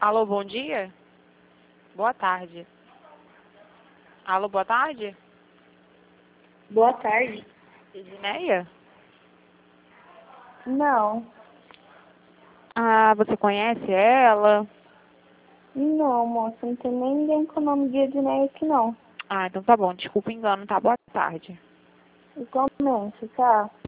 Alô, bom dia? Boa tarde. Alô, boa tarde? Boa tarde. Edneia? Não, Ah, você conhece ela? não, moça, não tem nem ninguém com o nome de Edneia aqui, não. Ah, então tá bom. Desculpa o engano, tá? Boa tarde. Igualmente, tá?